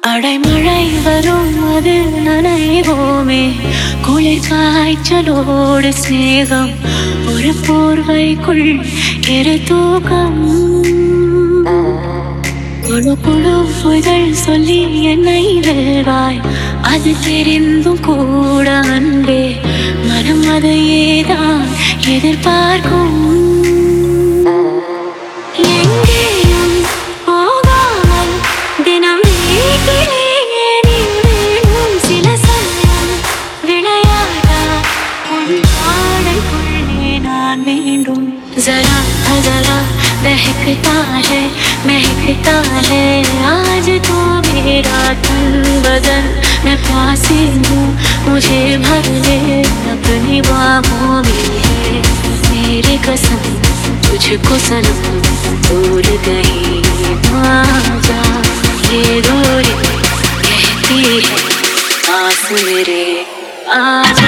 அடைமழை வரும் அது நனைவோமே, குளிர் காய்ச்சலோடு சிநேகம், ஒரு போர்வைக்குள் இரு தூக்கம். குழு குழு புயல் சொல்லி என்னை வெல்வாய், அது தெரிந்தும் கூட அன்பே மனம் அதையேதான் எதிர்பார்க்கும். எங்கேயும் போகாமல் தினம் வீட்டிலேயே நீ வேணும். சில சமயம் விளையாடா உன் ஆடைக்குள்ளே நான் வேண்டும். जरा जरा महकता है आज तो मेरा तन बदन. मैं प्यासी हूँ मुझे भर ले अपनी बाहों में है मेरे कसम तुझको सनम भूल गई आजा. ये दूरी कहती है पास मेरे आजा.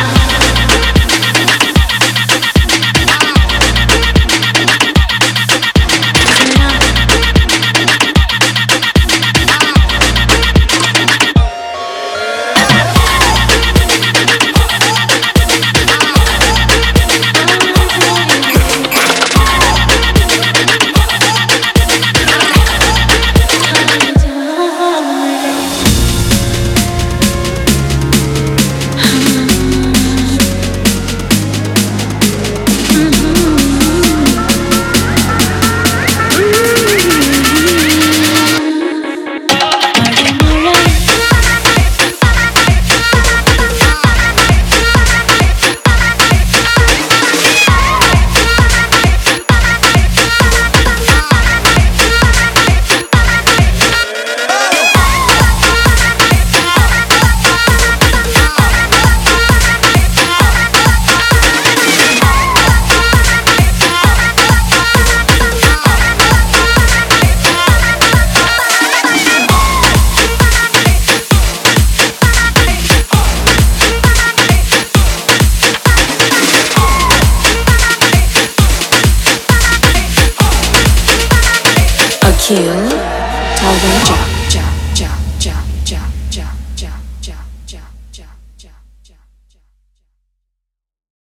Akil Talvaja.